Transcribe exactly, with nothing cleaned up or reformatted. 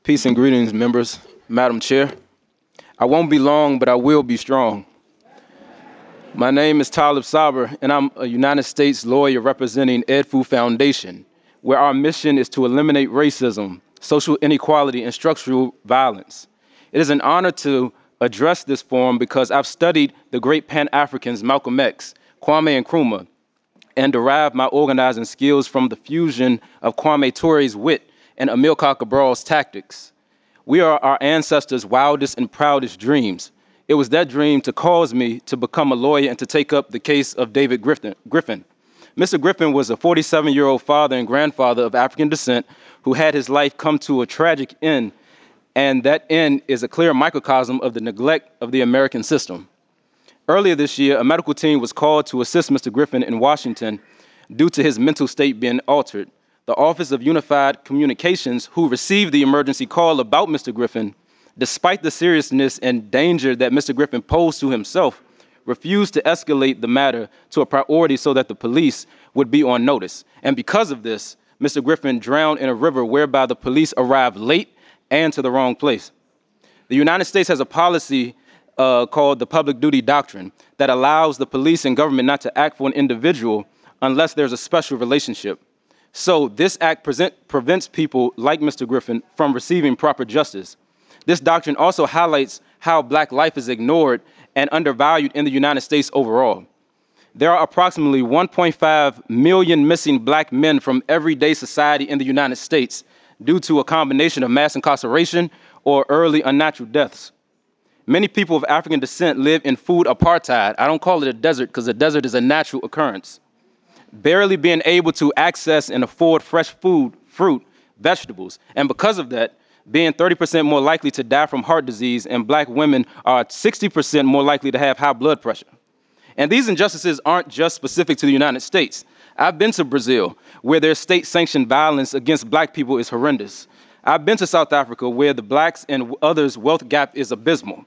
Peace and greetings, members, Madam Chair. I won't be long, but I will be strong. My name is Talib Saber, and I'm a United States lawyer representing EdFu Foundation, where our mission is to eliminate racism, social inequality, and structural violence. It is an honor to address this forum because I've studied the great Pan-Africans Malcolm X, Kwame Nkrumah, and derived my organizing skills from the fusion of Kwame Ture's wit and Amilcar Cabral's tactics. We are our ancestors' wildest and proudest dreams. It was that dream to cause me to become a lawyer and to take up the case of David Griffin. Griffin. Mister Griffin was a forty-seven-year-old father and grandfather of African descent who had his life come to a tragic end, and that end is a clear microcosm of the neglect of the American system. Earlier this year, a medical team was called to assist Mister Griffin in Washington due to his mental state being altered. The Office of Unified Communications, who received the emergency call about Mister Griffin, despite the seriousness and danger that Mister Griffin posed to himself, refused to escalate the matter to a priority so that the police would be on notice. And because of this, Mister Griffin drowned in a river whereby the police arrived late and to the wrong place. The United States has a policy uh, called the Public Duty Doctrine that allows the police and government not to act for an individual unless there's a special relationship. So this act present, prevents people like Mister Griffin from receiving proper justice. This doctrine also highlights how black life is ignored and undervalued in the United States overall. There are approximately one point five million missing black men from everyday society in the United States due to a combination of mass incarceration or early unnatural deaths. Many people of African descent live in food apartheid. I don't call it a desert because a desert is a natural occurrence. Barely being able to access and afford fresh food, fruit, vegetables. And because of that, being thirty percent more likely to die from heart disease, and black women are sixty percent more likely to have high blood pressure. And these injustices aren't just specific to the United States. I've been to Brazil, where their state-sanctioned violence against black people is horrendous. I've been to South Africa, where the blacks and others' wealth gap is abysmal.